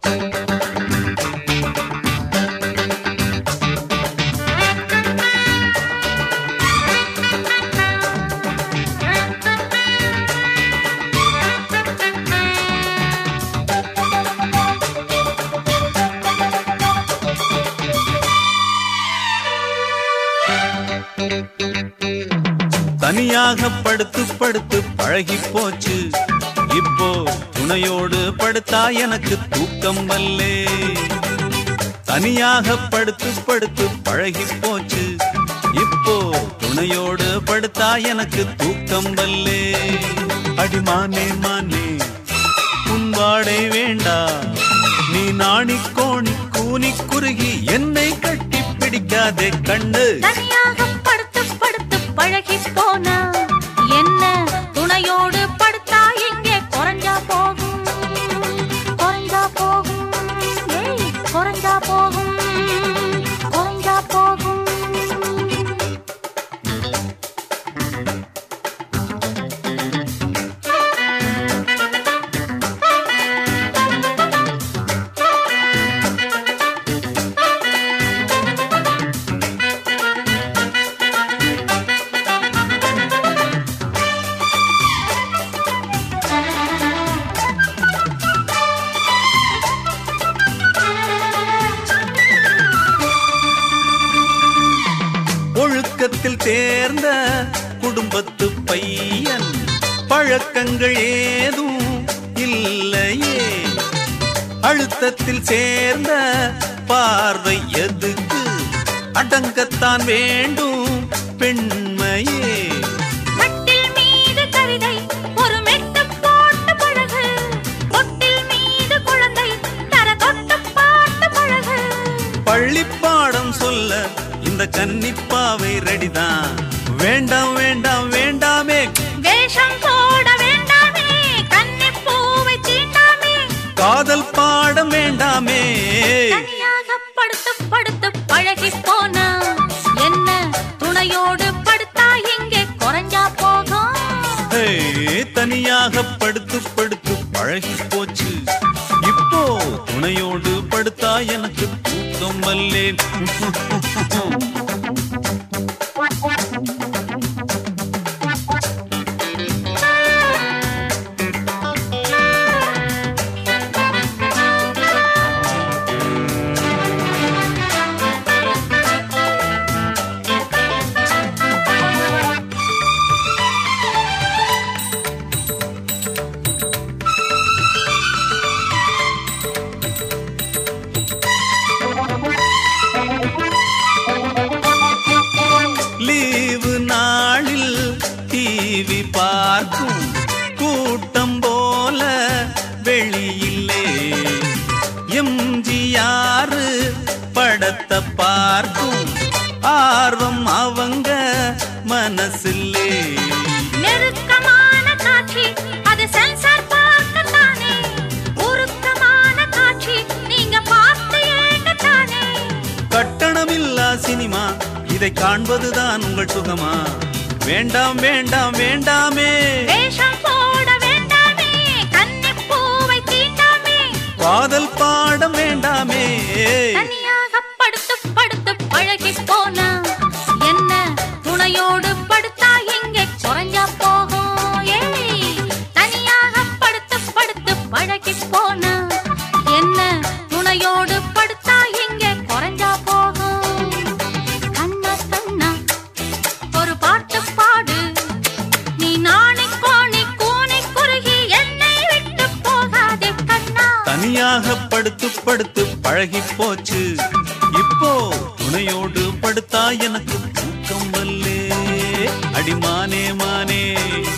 தனியாக படுத்து படுத்து பழகி போச்சு, இப்போ துணையோடு படுத்தா எனக்கு தூக்கம் வல்லே. தனியாக படுத்து படுத்து பழகி போச்சு, இப்போ துணையோடு படுத்தா எனக்கு தூக்கம் வல்லே. அடிமானே மானே உன் வாடை வேண்டா, நீ நாணி கோணி கூனி குறுகி என்னை கட்டி பிடிக்காதே கண்ணு. பழகி போனா என்ன துணையோடு படுத்தா இங்கே குறைஞ்சா போகும், குறைஞ்சா போகும், குறைஞ்சா போகும், குறைஞ்சா போகும். ஒழுக்கத்தில் தேர்ந்த குடும்பத்து பையன், பழக்கங்கள் ஏதும் இல்லையே. அழுத்தத்தில் சேர்ந்த பார்வை எதுக்கு, அடங்கத்தான் வேண்டும் பெண்மையே. மட்டில் மீது கவிதை ஒரு மெட்டு போட்டு பழகு, பொட்டில் மீது குழந்தை தர தொட்டு பாட்டு பழகு. பள்ளிப்பாடம் சொல்ல இந்த கன்னிப்பாவை ரெடிதான், வேண்டாம் வேண்டாம் வேண்டாமே வேஷம் போட வேண்டாமே, கன்னிப்பூவை தீண்டாமே, காதல் பாடம் வேண்டாமே. தனியாக படுத்து படுத்து பழகி போனா என்ன துணையோடு படுத்தா இங்கே குறைஞ்சா போகும். தனியாக படுத்து படுத்து பழகி போச்சு, இப்போ துணையோடு படுத்தா எனக்கு தூக்கம் வல்லேன். லீவு நாளில் டிவி பார்க்கும் கூட்டம் போல வெளியிலே, எம்ஜிஆர் படத்தை பார்க்கும் ஆர்வம் அவங்க மனசிலே. நெருக்கமான காட்சி அது சென்சார் பார்க்கத்தானே, உருக்கமான காட்சி நீங்க பார்த்து ஏங்கத்தானே. கட்டணமில்லா சினிமா இதை காண்பதுதான் உங்கள் சுகமா, வேண்டாம் வேண்டாம் வேண்டாமே வேஷம் போட வேண்டாமே, கன்னிப்பூவை தீண்டாமே, காதல் பாடம் வேண்டாமே. தனியாக படுத்து படுத்து பழகி போனா என்ன துணையோடு படுத்தா இங்கே குறைஞ்சா போகும். தனியாக படுத்து படுத்து பழகி போனா என்ன துணையோடு படுத்தா இங்கே குறைஞ்சா போகும். கண்ணா கண்ணா ஒரு பாட்டு பாடு, நீ நாணி கோணி கூனி குறுகி என்னை விட்டு போகாதே கண்ணா. தனியாக படுத்து படுத்து பழகி போச்சு, இப்போ துணையோடு படுத்தா எனக்கு தூக்கம் வல்லே. அடிமானே மானே